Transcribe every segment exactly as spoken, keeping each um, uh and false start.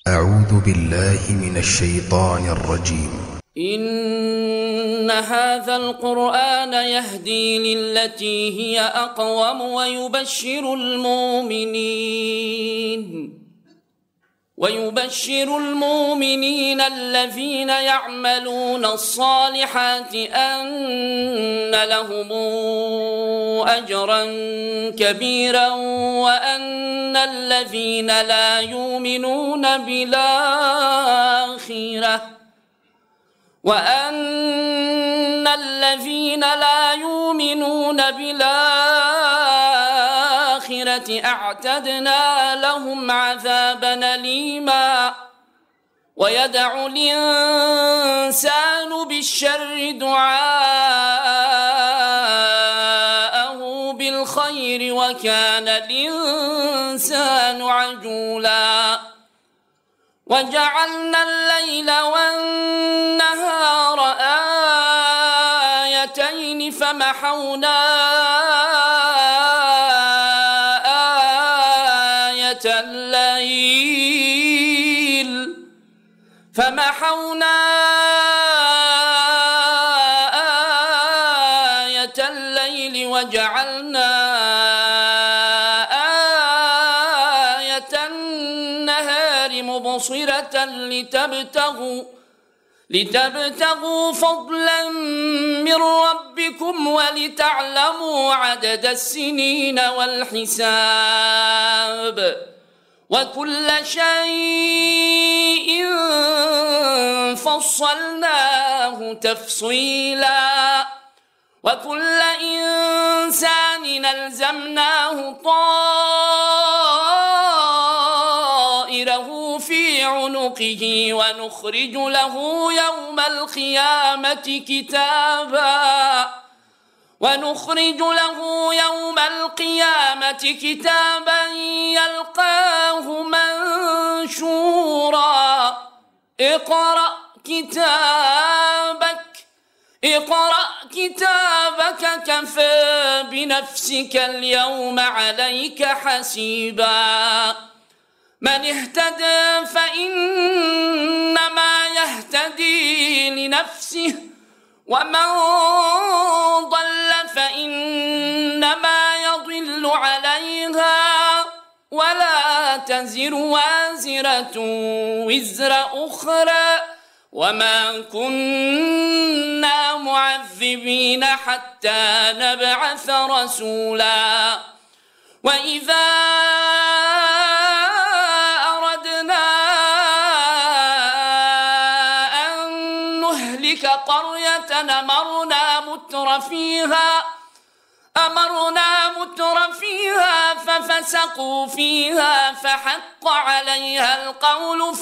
أعوذ بالله من الشيطان الرجيم. إن هذا القرآن يهدي للتي هي أقوم ويبشر المؤمنين ويبشر المؤمنين الذين يعملون الصالحات أن لهم أجرا كبيرا وأن الذين لا يؤمنون بالآخرة وأن الذين لا يؤمنون بالآخرة أعتدنا لهم عذابا أليما. ويدعو الإنسان بالشر دعاءه بالخير وكان الإنسان عجولا. وجعلنا الليل والنهار آيتين فمحونا آية الليل فمحونا آية الليل وجعلنا مبصرة لتبتغوا لتبتغوا فضلا من ربكم ولتعلموا عدد السنين والحساب وكل شيء فصلناه تفصيلا. وكل إنسان ألزمناه طائره في عنقه ونخرج له يوم القيامة كتابا ونخرج له يوم القيامة كتابا يلقاه منشورا. اقرأ كتابك اقرأ كتابك كفى بنفسك اليوم عليك حسيبا. من اهتدى فإنما يهتدي لنفسه ومن ضل فإنما يضل عليها ولا تزر وازرة وزر أخرى وما كنا معذبين حتى نبعث رسولا. وإذا أردنا أن نهلك قرية أمرنا متر فيها أمرنا متر فيها ففسقوا فيها فحق عليها القول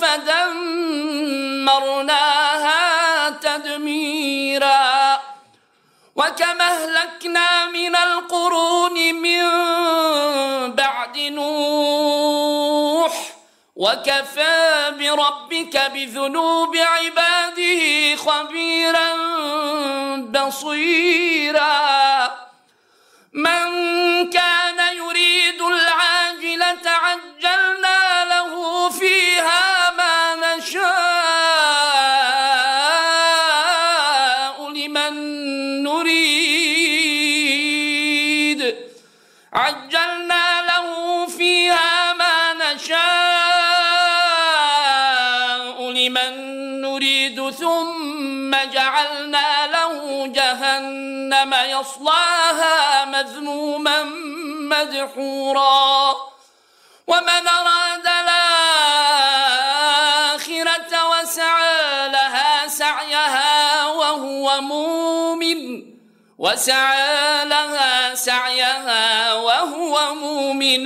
فدمرناها تدميرا. وكم أهلكنا من القرون من بعد نوح وكفى بربك بذنوب عباده خبيرا بصيرا. من كان يريد العاجلة عجلنا له فيها ما نشاء لمن نريد عجلنا له فيها ما نشاء لمن نريد ثم جعلنا له جهنم يصلاها مذموما مدحورا. ومن أراد الآخرة وسعى لها سعيها وهو مؤمن وسعى لها سعيها وهو مؤمن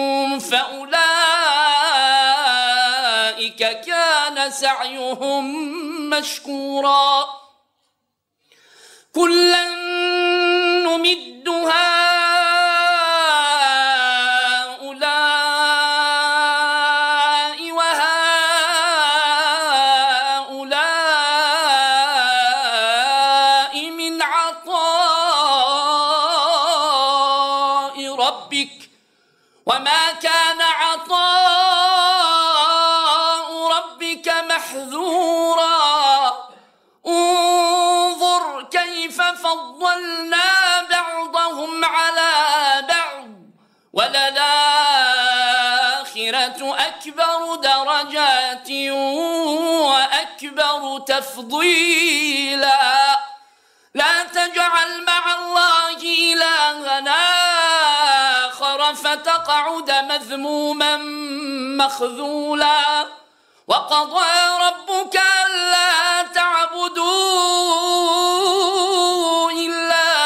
فأولئك كان سعيهم مشكورا. كلا نمد هؤلاء وهؤلاء من عطاء ربك وما كان عطاء محذورا انظر كيف فضلنا بعضهم على بعض وللآخرة أكبر درجات وأكبر تفضيلا لا تجعل مع الله إلهًا آخر فتقعد مذموما مخذولا وقضى ربك ألا تعبدوا إلا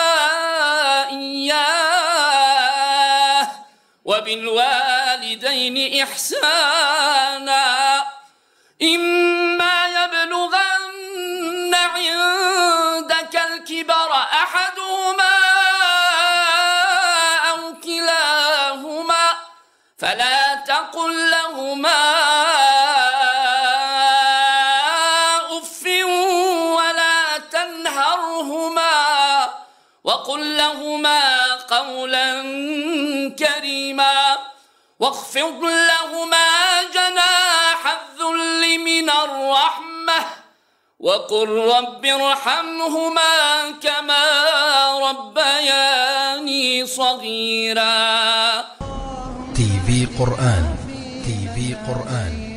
إياه وبالوالدين إحسانا إما يبلغن عندك الكبر أحدهما أو كلاهما فلا تقل لهما أف ولا تنهرهما وقل لهما قولا كريما واخفض لهما جناح الذل من الرحمة وقل رب ارحمهما كما ربياني صغيرا. تي في قرآن تي في قرآن